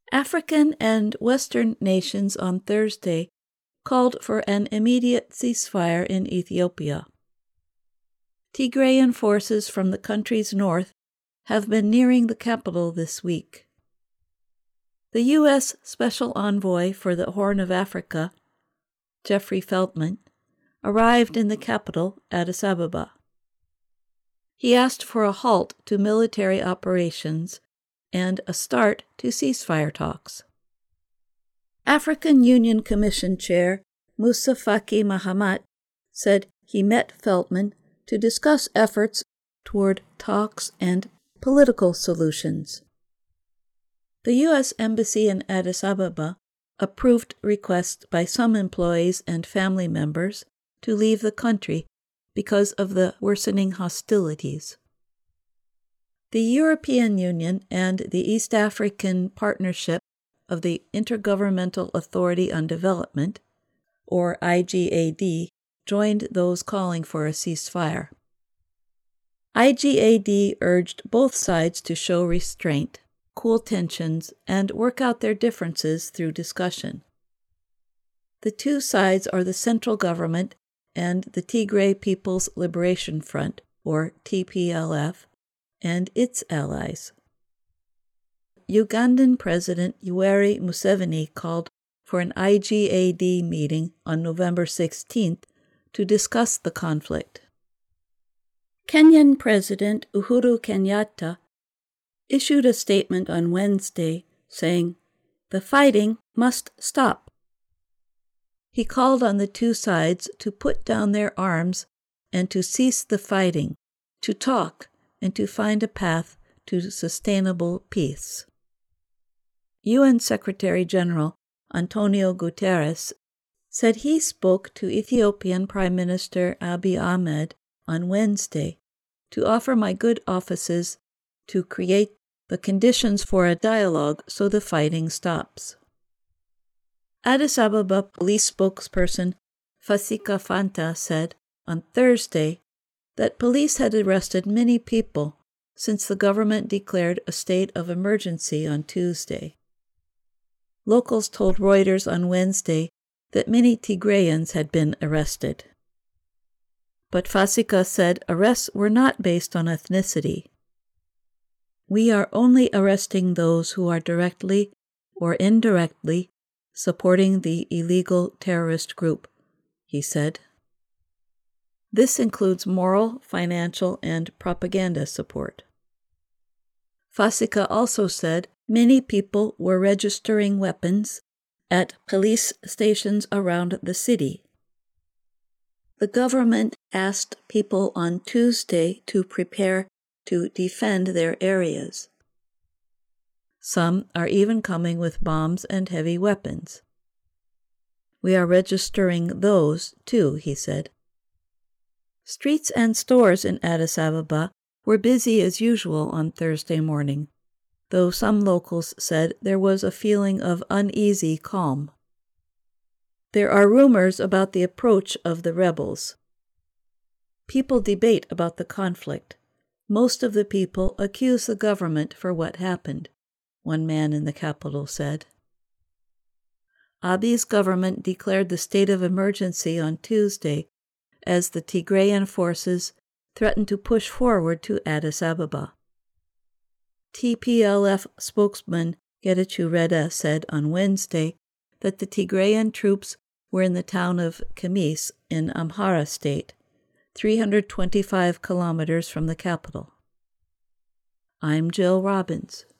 African and Western nations on Thursday called for an immediate ceasefire in Ethiopia. Tigrayan forces from the country's north have been nearing the capital this week. The U.S. Special Envoy for the Horn of Africa, Jeffrey Feltman, arrived in the capital, Addis Ababa. He asked for a halt to military operations and a start to ceasefire talks. African Union Commission Chair Moussa Faki Mahamat said he met Feltman to discuss efforts toward talks and political solutions. The U.S. Embassy in Addis Ababa approved requests by some employees and family members to leave the country because of the worsening hostilities. The European Union and the East African Partnership of the Intergovernmental Authority on Development, or IGAD, joined those calling for a ceasefire. IGAD urged both sides to show restraint, cool tensions, and work out their differences through discussion. The two sides are the central government and the Tigray People's Liberation Front, or TPLF, and its allies. Ugandan President Yoweri Museveni called for an IGAD meeting on November 16th to discuss the conflict. Kenyan President Uhuru Kenyatta issued a statement on Wednesday saying, "The fighting must stop." He called on the two sides to put down their arms and to cease the fighting, to talk, and to find a path to sustainable peace. UN Secretary General Antonio Guterres said he spoke to Ethiopian Prime Minister Abiy Ahmed on Wednesday to offer my good offices to create the conditions for a dialogue so the fighting stops. Addis Ababa police spokesperson Fasika Fanta said on Thursday that police had arrested many people since the government declared a state of emergency on Tuesday. Locals told Reuters on Wednesday that many Tigrayans had been arrested. But Fasika said arrests were not based on ethnicity. "We are only arresting those who are directly or indirectly supporting the illegal terrorist group," he said. This includes moral, financial, and propaganda support. Fasika also said many people were registering weapons at police stations around the city. The government asked people on Tuesday to prepare to defend their areas. Some are even coming with bombs and heavy weapons. "We are registering those, too," he said. Streets and stores in Addis Ababa were busy as usual on Thursday morning, though some locals said there was a feeling of uneasy calm. There are rumors about the approach of the rebels. People debate about the conflict. Most of the people accuse the government for what happened, one man in the capital said. Abiy's government declared the state of emergency on Tuesday as the Tigrayan forces threatened to push forward to Addis Ababa. TPLF spokesman Getachew Reda said on Wednesday that the Tigrayan troops were in the town of Kemis in Amhara state, 325 kilometers from the capital. I'm Jill Robbins.